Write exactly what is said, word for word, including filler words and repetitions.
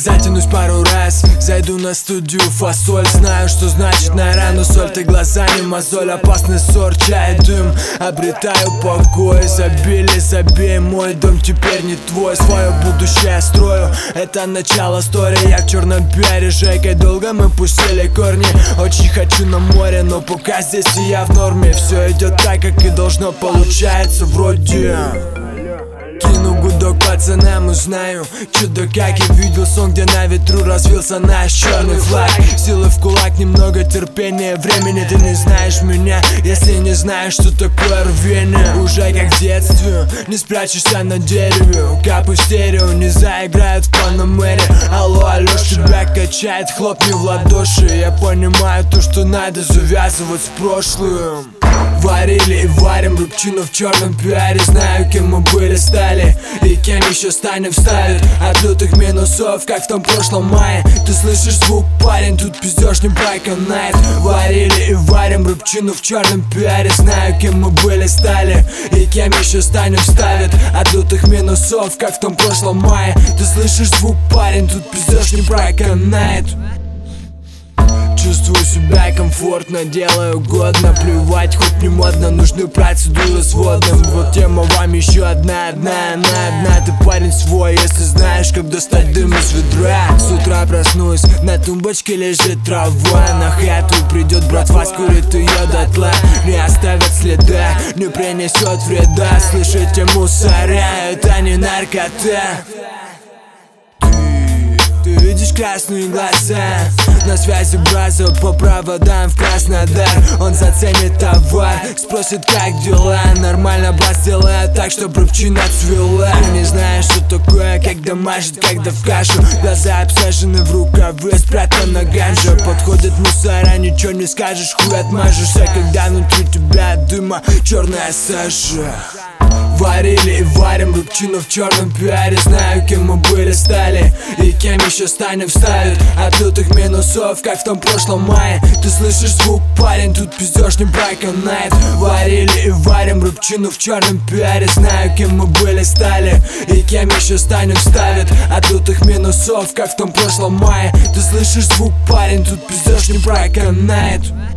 Затянусь пару раз, зайду на студию фасоль. Знаю, что значит на рану соль. Ты глаза не мозоль, опасный сорт, чай, дым. Обретаю покой, забили, забей. Мой дом теперь не твой, свое будущее строю. Это начало истории, я в черном пиаре Жекой долго мы пустили корни. Очень хочу на море, но пока здесь и я в норме. Все идет так, как и должно, получается вроде. Кину гудок пацанам, узнаю чудо, как я видел сон, где на ветру развился наш черный флаг. Силы в кулак, немного терпения, времени. Ты не знаешь меня, если не знаешь, что такое рвение. Уже как в детстве, не спрячешься на дереве. Капы в стерео не заиграют в Панамере. Алло, Алёш, тебя качает, хлопни в ладоши. Я понимаю то, что надо завязывать с прошлым. Варили и варим рыбчину в черном пиаре. Знаю, кем мы были, стали и кем еще станем, вставит от лютых минусов, как в том прошлом мае. Ты слышишь звук, парень, тут пиздеж не проканает. Варили и варим рыбчину в черном пиаре. Знаю, кем мы были, стали и кем еще станем, вставит от лютых минусов, как в том прошлом мае. Ты слышишь звук, парень, тут пиздеж не проканает. Чувствую себя комфортно, делаю годно. Плевать, хоть не модно, нужны процедуры с водным. Вот тема вам еще одна, одна, одна, одна. Ты парень свой, если знаешь, как достать дым из ведра. С утра проснусь, на тумбочке лежит трава. На хату придет братва, скурит ее дотла. Не оставит следа, не принесет вреда. Слышите, мусоря, это не наркота. Ты видишь красные глаза, на связи браза по проводам в Краснодар. Он заценит товар, спросит, как дела. Нормально бас делает так, что рыбчина цвела. Ты не знаешь, что такое, когда мажет, когда в кашу. Глаза обсажены в рукавы, спрятана ганжа. Подходит мусора, ничего не скажешь, хуй отмажешься, когда внутри тебя от дыма черная сажа. Варили и варим рыбчину в черном пиаре. Знаю, кем мы были, стали и кем еще станем, вставит от лютых минусов, как в том прошлом мае. Ты слышишь звук, парень, тут пиздеж не проканает. Варили и варим рыбчину в черном пиаре. Знаю, кем мы были, стали и кем еще станем, вставит от лютых минусов, как в том прошлом мае. Ты слышишь звук, парень, тут пиздеж не проканает.